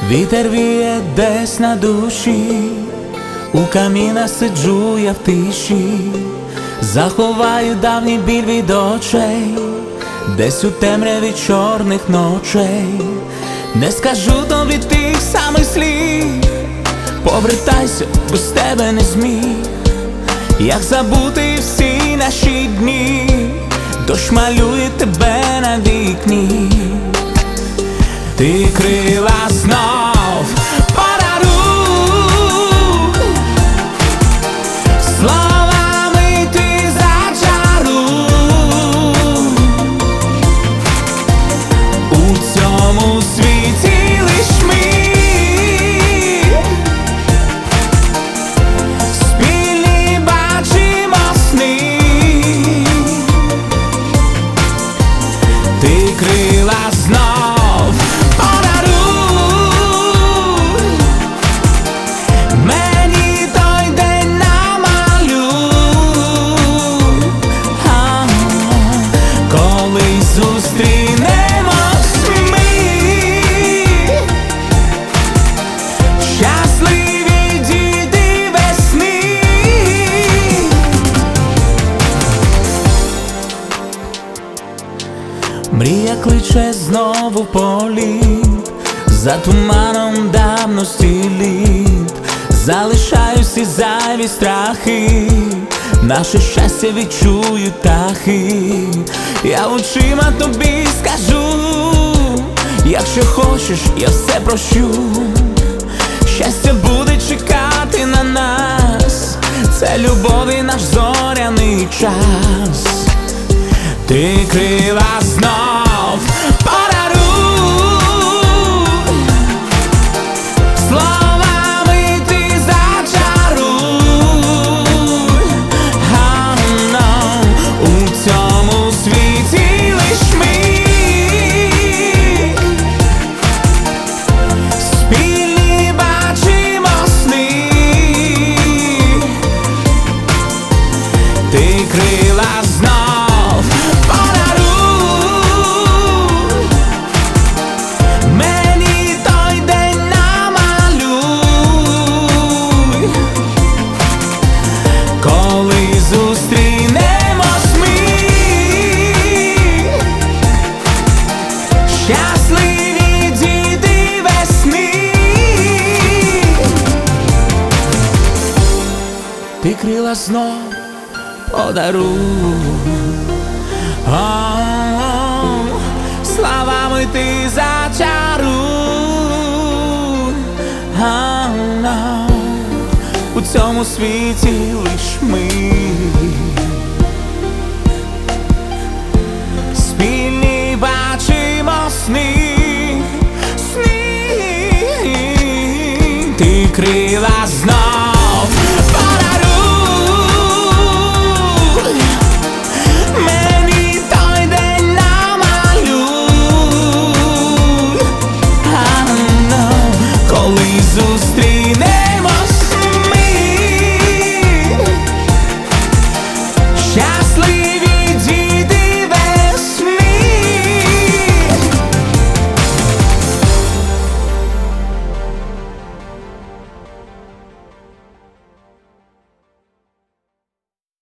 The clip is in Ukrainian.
Вітер віє десь на душі, у каміна сиджу я в тиші, заховаю давній біль від очей, десь у темряві чорних ночей. Не скажу тобі тих самих слів, повертайся, без тебе не зміг. Як забути всі наші дні, дощ малює тебе на вікні. Ти крила знов подаруй, словами ти зачаруй. У цьому світі лиш ми спільні бачимо сни. Ти крила знов подаруй, мені той день намалюй, коли зустрінемось ми, щасливі діти весни. Мрія кличе знову в політ, за туманом давності літ. Залишаю всі зайві страхи, наше щастя відчують птахи. Я очима тобі скажу, якщо хочеш, я все прощу. Щастя буде чекати на нас, це любов і наш зоряний час. Ти крила знов подаруй, словами ти зачаруй. У цьому світі лиш ми спільні бачимо сни. Ти крила знов подаруй, мені той день намалюй, коли зустрінемось ми, щасливі діти весни. Ти крила знов подаруй, словами ти зачаруй. У цьому світі лиш ми спільні бачимо сни, сни. Ти крила знов